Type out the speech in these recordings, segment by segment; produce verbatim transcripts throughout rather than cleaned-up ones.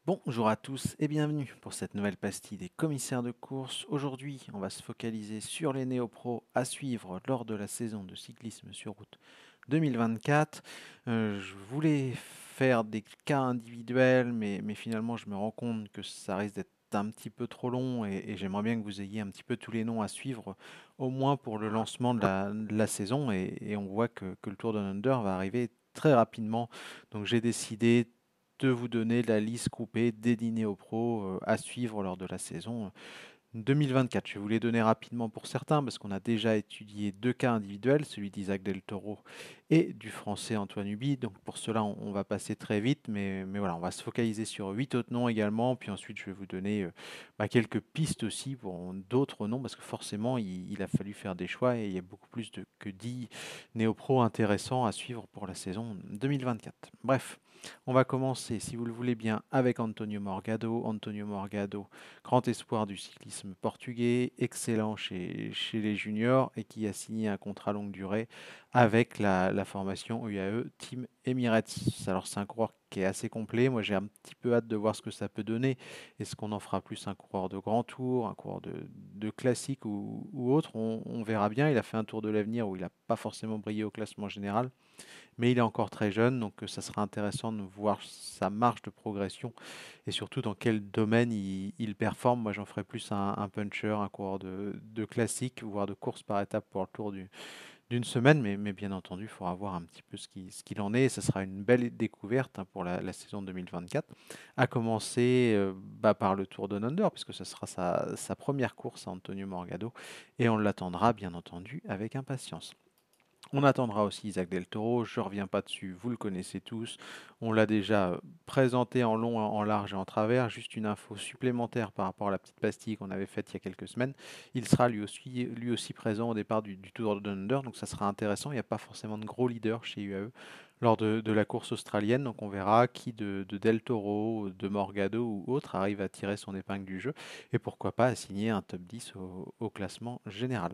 Bonjour à tous et bienvenue pour cette nouvelle pastille des commissaires de course. Aujourd'hui, on va se focaliser sur les néo-pros à suivre lors de la saison de cyclisme sur route deux mille vingt-quatre. Euh, je voulais faire des cas individuels, mais, mais finalement, je me rends compte que ça risque d'être un petit peu trop long et, et j'aimerais bien que vous ayez un petit peu tous les noms à suivre, au moins pour le lancement de la, de la saison. Et, et on voit que, que le Tour de Under va arriver très rapidement. Donc j'ai décidé de vous donner la liste groupée des dîners aux pros euh, à suivre lors de la saison deux mille vingt-quatre. Je vais vous les donner rapidement pour certains parce qu'on a déjà étudié deux cas individuels, celui d'Isaac Del Toro et du français Antoine Huby. Donc pour cela, on, on va passer très vite, mais, mais voilà, on va se focaliser sur huit autres noms également. Puis ensuite, je vais vous donner euh, bah, quelques pistes aussi pour d'autres noms parce que forcément, il, il a fallu faire des choix et il y a beaucoup plus de, que dix néo-pros intéressants à suivre pour la saison deux mille vingt-quatre. Bref. On va commencer, si vous le voulez bien, avec Antonio Morgado. Antonio Morgado, grand espoir du cyclisme portugais, excellent chez, chez les juniors et qui a signé un contrat longue durée avec la, la formation U A E Team Emirates. Alors c'est un coureur qui est assez complet. Moi j'ai un petit peu hâte de voir ce que ça peut donner. Est-ce qu'on en fera plus un coureur de grand tour, un coureur de, de classique ou, ou autre on, on verra bien. Il a fait un tour de l'avenir où il n'a pas forcément brillé au classement général, mais il est encore très jeune, donc euh, ça sera intéressant de voir sa marge de progression et surtout dans quel domaine il, il performe. Moi, j'en ferais plus un, un puncher, un coureur de, de classique, voire de course par étape pour le tour du- d'une semaine, mais, mais bien entendu, il faudra voir un petit peu ce qui- ce qu'il en est. Et ce sera une belle découverte hein, pour la, la saison deux mille vingt-quatre, à commencer euh, bah, par le Tour de Under, puisque ce sera sa, sa première course à Antonio Morgado, et on l'attendra bien entendu avec impatience. On attendra aussi Isaac Del Toro, je ne reviens pas dessus, vous le connaissez tous. On l'a déjà euh, présenté en long, en large et en travers. Juste une info supplémentaire par rapport à la petite pastille qu'on avait faite il y a quelques semaines. Il sera lui aussi, lui aussi présent au départ du, du Tour de Under, donc ça sera intéressant. Il n'y a pas forcément de gros leaders chez U A E lors de, de la course australienne, donc on verra qui de, de Del Toro, de Morgado ou autre arrive à tirer son épingle du jeu et pourquoi pas assigner un top dix au, au classement général.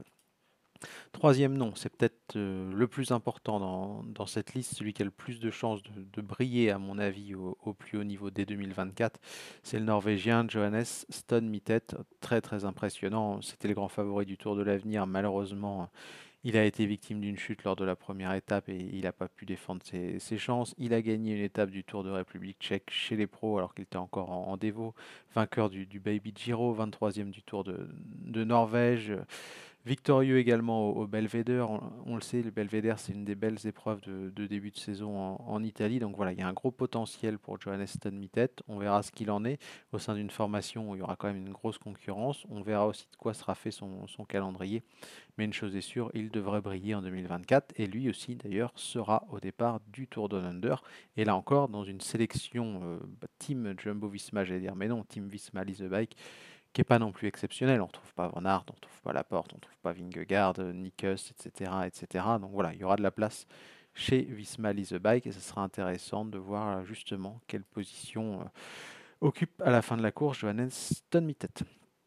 Troisième nom, c'est peut-être euh, le plus important dans, dans cette liste, celui qui a le plus de chances de, de briller, à mon avis, au, au plus haut niveau dès deux mille vingt-quatre. C'est le Norvégien Johannes Stone-Mittet, très très impressionnant. C'était le grand favori du Tour de l'Avenir. Malheureusement, il a été victime d'une chute lors de la première étape et il n'a pas pu défendre ses, ses chances. Il a gagné une étape du Tour de République tchèque chez les pros alors qu'il était encore en, en dévot. Vainqueur du, du Baby Giro, vingt-troisième du Tour de, de Norvège. Victorieux également au, au Belvédère, on, on le sait, le Belvédère c'est une des belles épreuves de, de début de saison en, en Italie, donc voilà, il y a un gros potentiel pour Johannes Stone-Mittet, on verra ce qu'il en est au sein d'une formation où il y aura quand même une grosse concurrence, on verra aussi de quoi sera fait son, son calendrier, mais une chose est sûre, il devrait briller en deux mille vingt-quatre, et lui aussi d'ailleurs sera au départ du Tour Down Under, et là encore dans une sélection euh, bah, Team Jumbo-Visma, j'allais dire, mais non, Team Visma Lease the Bike, qui n'est pas non plus exceptionnel. On ne retrouve pas Van Aert, on ne retrouve pas Laporte, on ne trouve pas Vingegaard, Nikus, et cetera, et cetera. Donc voilà, il y aura de la place chez Visma Lease the Bike et ce sera intéressant de voir euh, justement quelle position euh, occupe à la fin de la course Johannes Stone-Mittet.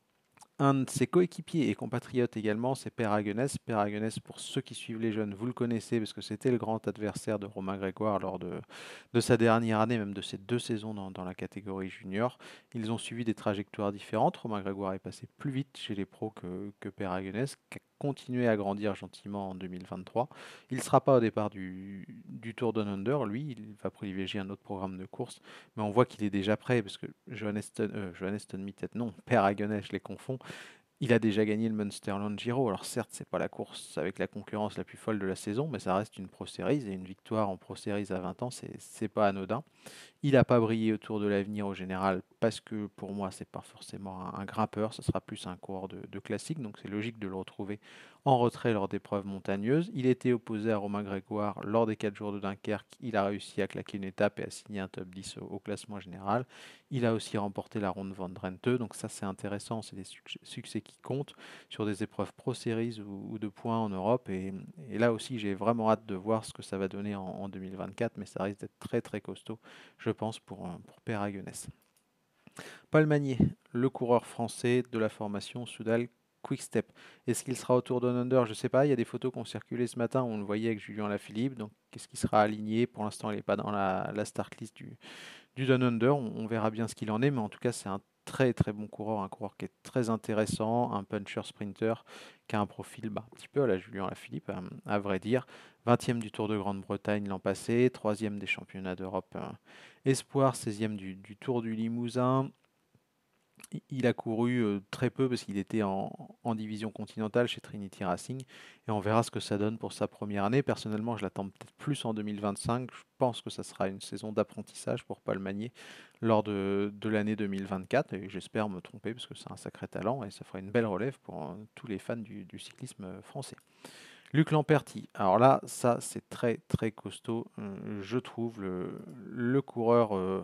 Un de ses coéquipiers et compatriotes également, c'est Per Hagenès. Per Hagenès, pour ceux qui suivent les jeunes, vous le connaissez parce que c'était le grand adversaire de Romain Grégoire lors de, de sa dernière année, même de ses deux saisons dans, dans la catégorie junior. Ils ont suivi des trajectoires différentes. Romain Grégoire est passé plus vite chez les pros que, que Per Hagenès, qui a continué à grandir gentiment en deux mille vingt-trois. Il ne sera pas au départ du, du Tour Down Under, lui, il va privilégier un autre programme de course, mais on voit qu'il est déjà prêt parce que Johannes Stone, euh, Johannes Stone Mittet, non, Per Hagenès, je les confonds, il a déjà gagné le Munsterland Giro. Alors certes, c'est pas la course avec la concurrence la plus folle de la saison, mais ça reste une Pro Series et une victoire en Pro Series à vingt ans, c'est c'est pas anodin. Il n'a pas brillé autour de l'avenir au général parce que pour moi, c'est pas forcément un, un grimpeur, ce sera plus un coureur de, de classique, donc c'est logique de le retrouver en retrait lors d'épreuves montagneuses. Il était opposé à Romain Grégoire lors des quatre jours de Dunkerque. Il a réussi à claquer une étape et à signer un top dix au, au classement général. Il a aussi remporté la ronde Van Drenthe, donc ça c'est intéressant, c'est des succès, succès qui comptent sur des épreuves Pro Series ou, ou de points en Europe. Et, et là aussi, j'ai vraiment hâte de voir ce que ça va donner en, en deux mille vingt-quatre, mais ça risque d'être très très costaud je pense, pour, euh, pour Per Hagenès. Paul Magnier, le coureur français de la formation Soudal Quick-Step. Est-ce qu'il sera autour d'un under? Je ne sais pas. Il y a des photos qui ont circulé ce matin. On le voyait avec Julien Lafilippe. Donc, qu'est-ce qui sera aligné? Pour l'instant, il n'est pas dans la, la start list du, du Down Under. On, on verra bien ce qu'il en est, mais en tout cas, c'est un très très bon coureur, un coureur qui est très intéressant, un puncher sprinter qui a un profil bah, un petit peu à la Julien Alaphilippe, à, à vrai dire. vingtième du Tour de Grande-Bretagne l'an passé, troisième des championnats d'Europe euh, Espoir, seizième du, du Tour du Limousin. Il a couru euh, très peu parce qu'il était en, en division continentale chez Trinity Racing et on verra ce que ça donne pour sa première année. Personnellement, je l'attends peut-être plus en deux mille vingt-cinq. Je pense que ça sera une saison d'apprentissage pour Paul Magnier lors de, de l'année deux mille vingt-quatre et j'espère me tromper parce que c'est un sacré talent et ça fera une belle relève pour euh, tous les fans du, du cyclisme français. Luc Lamperti, alors là, ça c'est très très costaud, euh, je trouve, le, le coureur euh,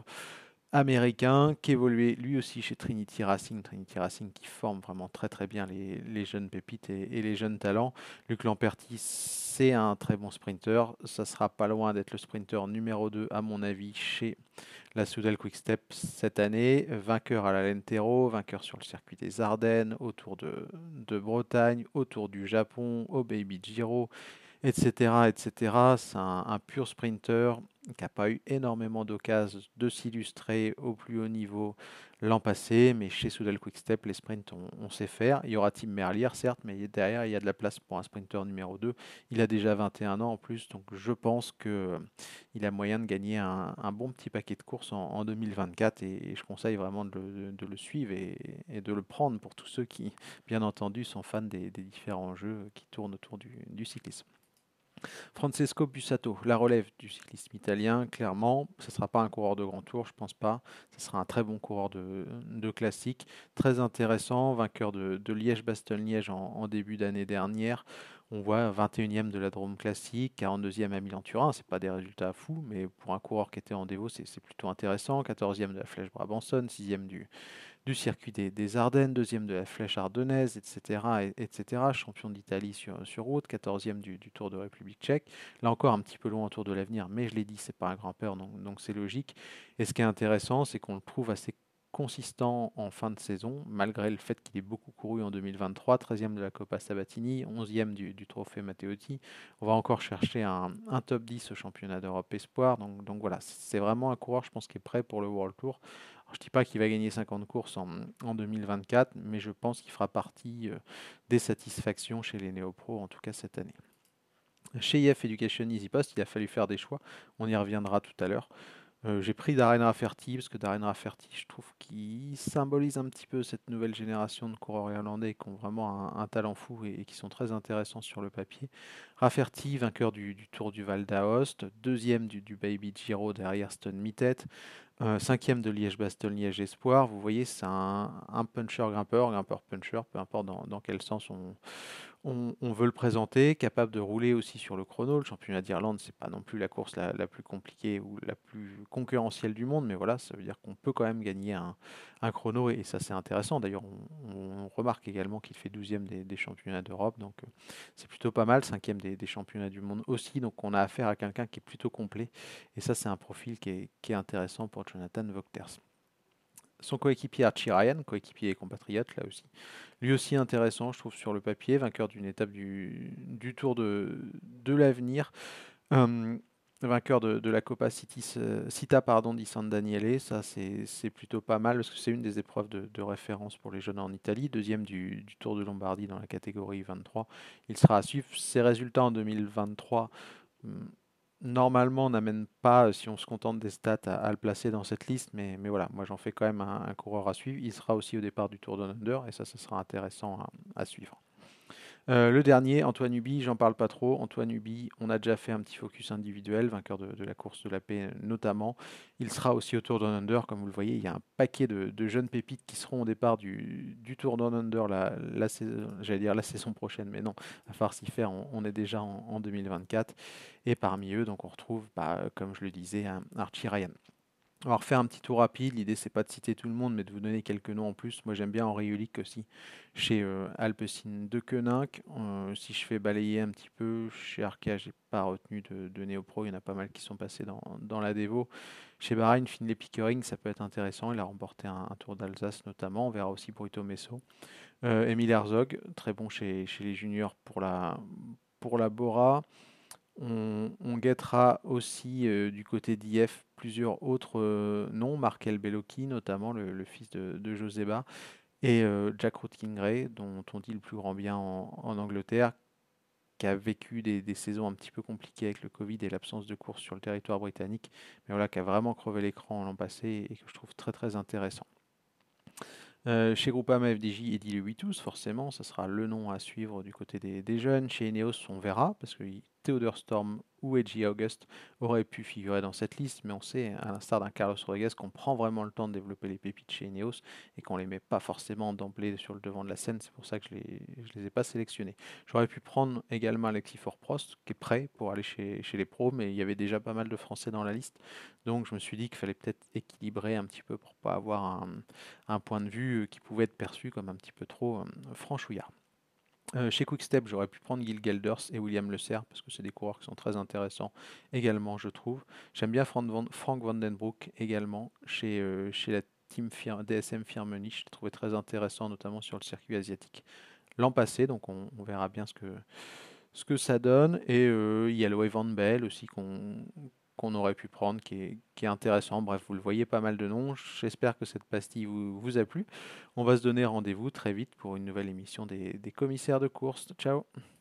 américain qui évoluait lui aussi chez Trinity Racing. Trinity Racing qui forme vraiment très très bien les, les jeunes pépites et, et les jeunes talents. Luc Lamperti, c'est un très bon sprinter. Ça sera pas loin d'être le sprinter numéro deux à mon avis chez la Soudal Quick Step cette année. Vainqueur à la Lentero, vainqueur sur le circuit des Ardennes, autour de, de Bretagne, autour du Japon, au Baby Giro, et cetera, et cetera. C'est un, un pur sprinter qui n'a pas eu énormément d'occasions de s'illustrer au plus haut niveau l'an passé, mais chez Soudal Quick-Step, les sprints, on, on sait faire. Il y aura Tim Merlier, certes, mais derrière, il y a de la place pour un sprinter numéro deux. Il a déjà vingt et un ans en plus, donc je pense qu'il a moyen de gagner un, un bon petit paquet de courses en, en deux mille vingt-quatre et, et je conseille vraiment de le, de le suivre et, et de le prendre pour tous ceux qui, bien entendu, sont fans des, des différents jeux qui tournent autour du, du cyclisme. Francesco Bussato, la relève du cyclisme italien, clairement, ce ne sera pas un coureur de grand tour, je pense pas. Ce sera un très bon coureur de, de classique, très intéressant, vainqueur de, de Liège-Bastogne-Liège en, en début d'année dernière. On voit vingt et unième de la Drôme classique, quarante-deuxième à Milan-Turin, c'est pas des résultats fous, mais pour un coureur qui était en dévot, c'est plutôt intéressant. quatorzième de la Flèche Brabançonne, sixième du, du circuit des, des Ardennes, deuxième de la Flèche Ardennaise, et cetera, et, etc. Champion d'Italie sur, sur route, quatorzième du, du Tour de République tchèque. Là encore, un petit peu loin au Tour de l'Avenir, mais je l'ai dit, c'est pas un grand-père, donc donc c'est logique. Et ce qui est intéressant, c'est qu'on le trouve assez consistant en fin de saison, malgré le fait qu'il ait beaucoup couru en deux mille vingt-trois, treizième de la Coppa Sabatini, onzième du, du Trophée Matteotti. On va encore chercher un, un top dix au championnat d'Europe Espoir. Donc, donc voilà, c'est vraiment un coureur, je pense, qui est prêt pour le World Tour. Alors, je ne dis pas qu'il va gagner cinquante courses en, en deux mille vingt-quatre, mais je pense qu'il fera partie euh, des satisfactions chez les néo-pros, en tout cas cette année. Chez I F Education Easy Post, il a fallu faire des choix. On y reviendra tout à l'heure. Euh, j'ai pris Darren Rafferty parce que Darren Rafferty, je trouve qu'il symbolise un petit peu cette nouvelle génération de coureurs irlandais qui ont vraiment un, un talent fou et, et qui sont très intéressants sur le papier. Rafferty, vainqueur du, du Tour du Val d'Aoste, deuxième du, du Baby Giro derrière Stone Mittet, euh, cinquième de Liège-Bastogne-Liège Espoir. Vous voyez, c'est un, un puncher grimpeur, grimpeur puncher, peu importe dans, dans quel sens on, on, on veut le présenter, capable de rouler aussi sur le chrono. Le championnat d'Irlande, c'est pas non plus la course la, la plus compliquée ou la plus concurrentielle du monde, mais voilà, ça veut dire qu'on peut quand même gagner un, un chrono et, et ça c'est intéressant. D'ailleurs, on, on remarque également qu'il fait douzième des, des championnats d'Europe, donc euh, c'est plutôt pas mal, cinquième des, des championnats du monde aussi. Donc on a affaire à quelqu'un qui est plutôt complet et ça c'est un profil qui est, qui est intéressant pour Jonathan Vogters. Son coéquipier Archie Ryan, coéquipier et compatriote là aussi. Lui aussi intéressant, je trouve, sur le papier, vainqueur d'une étape du, du Tour de, de l'Avenir. Euh, Vainqueur de, de la Coppa Citis, euh, Cita pardon, di San Daniele, ça c'est c'est plutôt pas mal parce que c'est une des épreuves de, de référence pour les jeunes en Italie. Deuxième du, du Tour de Lombardie dans la catégorie vingt-trois. Il sera à suivre. Ses résultats en deux mille vingt-trois hum, normalement n'amène pas, euh, si on se contente des stats, à, à le placer dans cette liste, mais, mais voilà, moi j'en fais quand même un, un coureur à suivre. Il sera aussi au départ du Tour Down Under, et ça, ce sera intéressant à, à suivre. Euh, le dernier, Antoine Huby, j'en parle pas trop. Antoine Huby, on a déjà fait un petit focus individuel, vainqueur de, de la course de la paix notamment. Il sera aussi au Tour Down Under, comme vous le voyez, il y a un paquet de, de jeunes pépites qui seront au départ du, du Tour Down Under la, la saison, j'allais dire la saison prochaine, mais non, à part s'y faire, on, on est déjà en, en deux mille vingt-quatre. Et parmi eux, donc on retrouve, bah, comme je le disais, un Archie Ryan. On va refaire un petit tour rapide. L'idée, c'est pas de citer tout le monde, mais de vous donner quelques noms en plus. Moi, j'aime bien Henri Ulick aussi, chez euh, Alpecin de Koninck. Euh, si je fais balayer un petit peu, chez Arkea, j'ai pas retenu de, de Néo-Pro. Il y en a pas mal qui sont passés dans, dans la Devo. Chez Bahreïn, Finlay Pickering, ça peut être intéressant. Il a remporté un, un Tour d'Alsace notamment. On verra aussi Brito Messo. Euh, Emile Herzog, très bon chez, chez les juniors pour la, pour la Bora. On, on guettera aussi euh, du côté d'I F plusieurs autres euh, noms, Markel Bellocchi notamment, le, le fils de, de Joseba, et euh, Jack Rootkin-Gray, dont on dit le plus grand bien en, en Angleterre, qui a vécu des, des saisons un petit peu compliquées avec le Covid et l'absence de course sur le territoire britannique, mais voilà, qui a vraiment crevé l'écran l'an passé et que je trouve très très intéressant. Euh, chez Groupama F D J, Eddie Lewitus, forcément, ça sera le nom à suivre du côté des, des jeunes. Chez Ineos, on verra, parce que Theodore Storm ou Edgy August auraient pu figurer dans cette liste, mais on sait, à l'instar d'un Carlos Rodriguez, qu'on prend vraiment le temps de développer les pépites chez Ineos et qu'on les met pas forcément d'emblée sur le devant de la scène. C'est pour ça que je les, je les ai pas sélectionnés. J'aurais pu prendre également Alexis Fort-Prost, qui est prêt pour aller chez, chez les pros, mais il y avait déjà pas mal de Français dans la liste. Donc je me suis dit qu'il fallait peut-être équilibrer un petit peu pour pas avoir un, un point de vue euh, qui pouvait être perçu comme un petit peu trop euh, franchouillard. Euh, chez Quickstep, j'aurais pu prendre Gil Gelders et William Le Serre parce que c'est des coureurs qui sont très intéressants également, je trouve. J'aime bien Frank, Van, Frank Vandenbroek également chez, euh, chez la team Fir- D S M Firmenich. Je l'ai trouvé très intéressant, notamment sur le circuit asiatique l'an passé. Donc on, on verra bien ce que, ce que ça donne. Et euh, il y a le Van Bell aussi qu'on qu'on aurait pu prendre, qui est, qui est intéressant. Bref, vous le voyez, pas mal de noms. J'espère que cette pastille vous, vous a plu. On va se donner rendez-vous très vite pour une nouvelle émission des, des commissaires de course. Ciao!